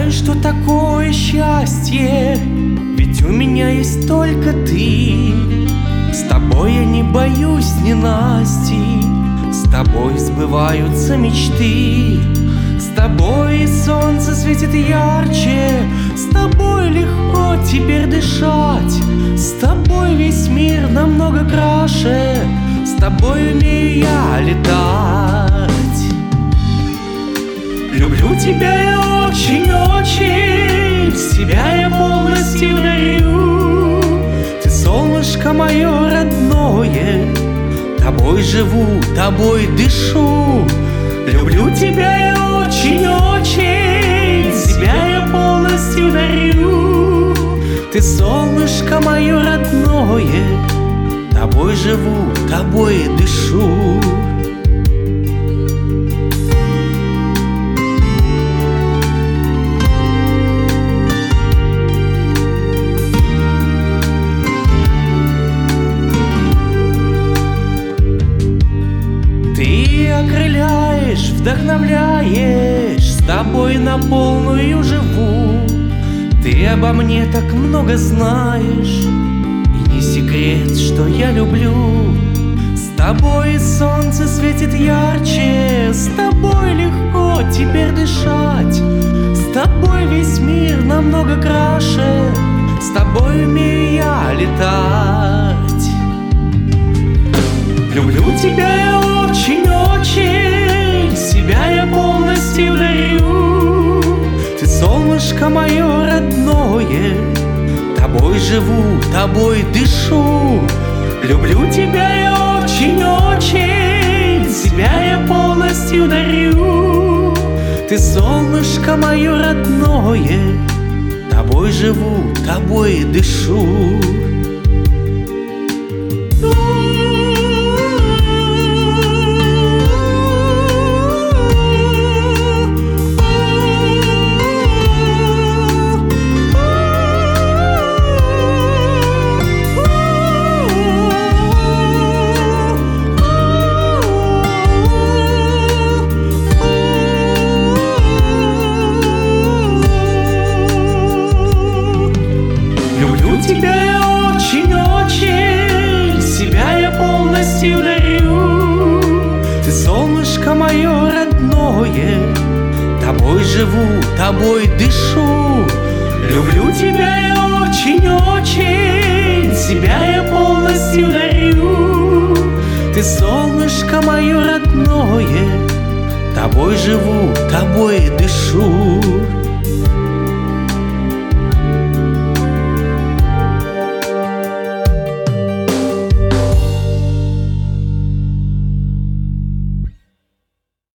знаю, что такое счастье, ведь у меня есть только ты. С тобой я не боюсь ненастий, с тобой сбываются мечты. С тобой солнце светит ярче, с тобой легко теперь дышать. С тобой весь мир намного краше, с тобой умею я летать. Люблю тебя я очень-очень, себя я полностью дарю. Ты солнышко мое родное, тобой живу, тобой дышу. Люблю тебя я очень-очень, себя я полностью дарю. Ты солнышко мое родное, тобой живу, тобой дышу. Ты окрыляешь, вдохновляешь, с тобой на полную живу. Ты обо мне так много знаешь, и не секрет, что я люблю. С тобой солнце светит ярче, с тобой легко теперь дышать. С тобой весь мир намного краше, с тобой умею я летать. Люблю тебя я очень-очень, себя я полностью дарю. Ты солнышко мое родное, тобой живу, тобой дышу. Люблю тебя я очень-очень, себя я полностью дарю. Ты солнышко мое родное, тобой живу, тобой дышу. Люблю тебя я очень-очень, себя я полностью дарю. Ты солнышко мое родное, тобой живу, тобой дышу. Люблю тебя я очень-очень, себя я полностью дарю. Ты солнышко мое родное, тобой живу, тобой дышу.